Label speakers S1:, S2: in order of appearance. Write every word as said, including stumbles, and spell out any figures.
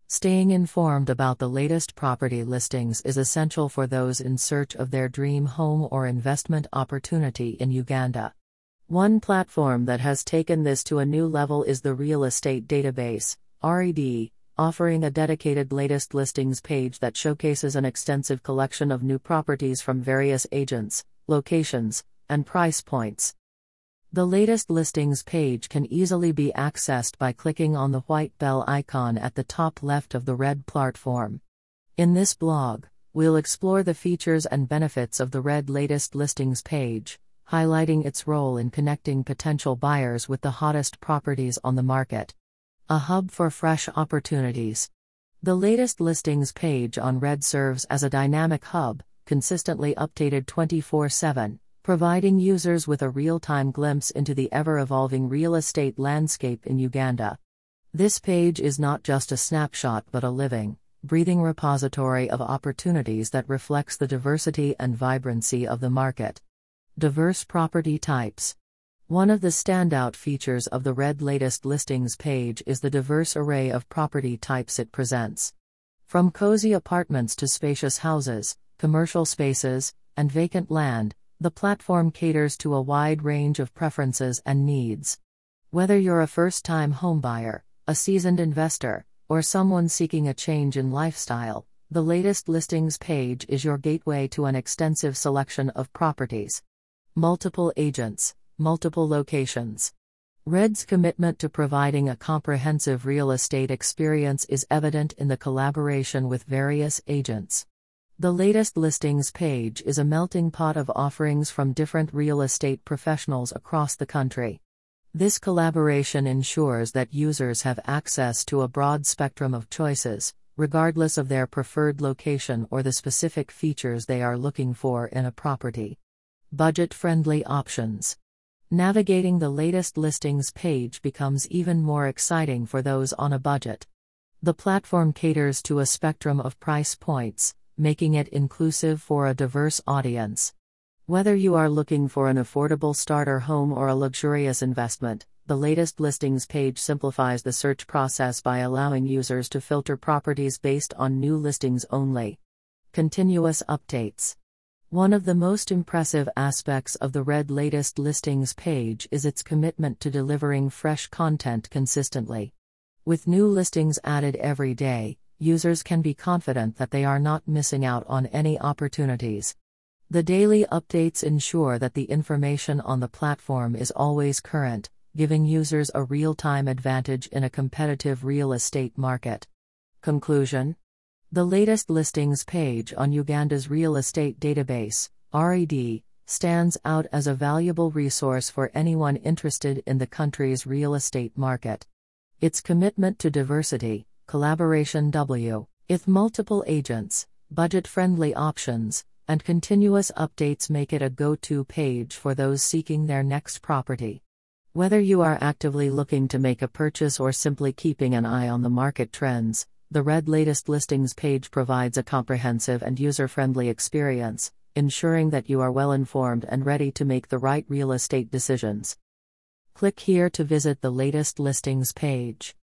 S1: Staying informed about the latest property listings is essential for those in search of their dream home or investment opportunity in Uganda. One platform that has taken this to a new level is the Real Estate Database, R E D, offering a dedicated latest listings page that showcases an extensive collection of new properties from various agents, locations, and price points. The latest listings page can easily be accessed by clicking on the white bell icon at the top left of the red platform. In this blog, we'll explore the features and benefits of the red latest listings page, highlighting its role in connecting potential buyers with the hottest properties on the market. A hub for fresh opportunities. The latest listings page on Red serves as a dynamic hub, consistently updated twenty-four seven. Providing users with a real-time glimpse into the ever-evolving real estate landscape in Uganda. This page is not just a snapshot but a living, breathing repository of opportunities that reflects the diversity and vibrancy of the market. Diverse property types. One of the standout features of the Red latest listings page is the diverse array of property types it presents. From cozy apartments to spacious houses, commercial spaces, and vacant land, the platform caters to a wide range of preferences and needs. Whether you're a first-time homebuyer, a seasoned investor, or someone seeking a change in lifestyle, the latest listings page is your gateway to an extensive selection of properties. Multiple agents, multiple locations. Red's commitment to providing a comprehensive real estate experience is evident in the collaboration with various agents. The latest listings page is a melting pot of offerings from different real estate professionals across the country. This collaboration ensures that users have access to a broad spectrum of choices, regardless of their preferred location or the specific features they are looking for in a property. Budget-friendly options. Navigating the latest listings page becomes even more exciting for those on a budget. The platform caters to a spectrum of price points, making it inclusive for a diverse audience. Whether you are looking for an affordable starter home or a luxurious investment, the latest listings page simplifies the search process by allowing users to filter properties based on new listings only. Continuous updates. One of the most impressive aspects of the Red latest listings page is its commitment to delivering fresh content consistently. With new listings added every day, users can be confident that they are not missing out on any opportunities. The daily updates ensure that the information on the platform is always current, giving users a real-time advantage in a competitive real estate market. Conclusion. The latest listings page on Uganda's Real Estate Database, R E D, stands out as a valuable resource for anyone interested in the country's real estate market. Its commitment to diversity, collaboration W, with multiple agents, budget-friendly options, and continuous updates make it a go-to page for those seeking their next property. Whether you are actively looking to make a purchase or simply keeping an eye on the market trends, the Red latest listings page provides a comprehensive and user-friendly experience, ensuring that you are well-informed and ready to make the right real estate decisions. Click here to visit the latest listings page.